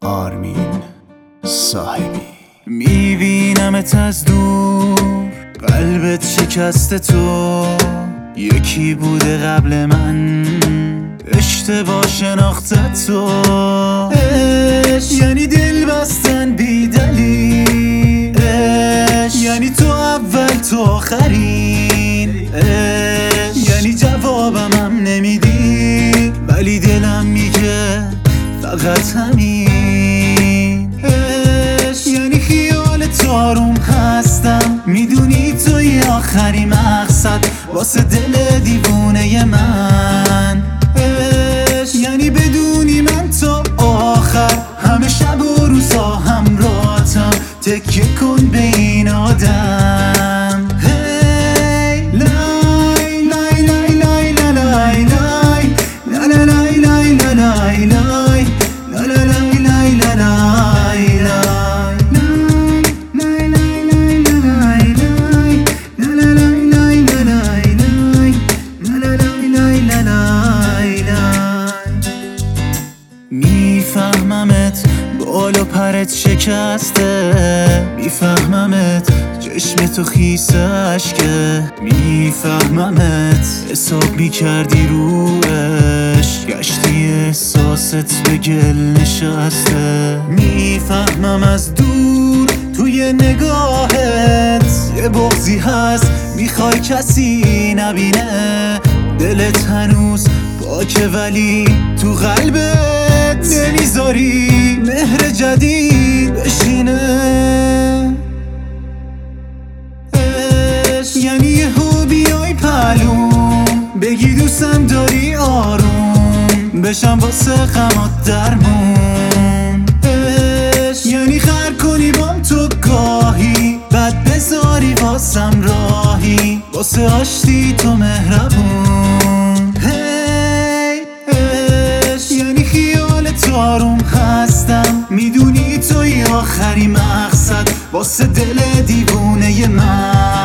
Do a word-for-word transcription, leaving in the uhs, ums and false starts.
آرمین صاحبی. میبینمت از دور، قلبت شکسته، تو یکی بوده قبل من، اشتباه شناختت تو. عشق یعنی دل بستن بی دلیل، عشق یعنی تو اول تو آخرین، عشق یعنی جوابم هم نمیدی ولی دلم میگه فقط همین. عشق یعنی خیال آروم هستم، میدونی توی آخری مقصد واسه دل دیوونه من. عشق یعنی بدونی من تا آخر همه شب و روزا همراهتم، تکیه کن به این آدم. هی لای لای لای لای لای لای لای لای لای لای لای لای لای لای میفهممت بال و پرت شکسته، میفهممت چشم تو خیس اشکه، میفهممت حساب میکردی روش، گشتی احساست به گل نشسته. میفهمم از دور توی نگاهت یه بغضی هست، میخوای کسی نبینه، دلت هنوز پاکه ولی تو قلبت نمیذاری مهر جدید بشینه. عشق یعنی یهو بیای پلوم بگی دوستم داری، آروم بشم واسه غمات درمون. عشق یعنی خر کنی بام تو گاهی، بعد بذاری واسم راهی، واسه آشتی تو مهربون. آروم هستم، میدونی توی آخری مقصد واسه دل دیوونه من.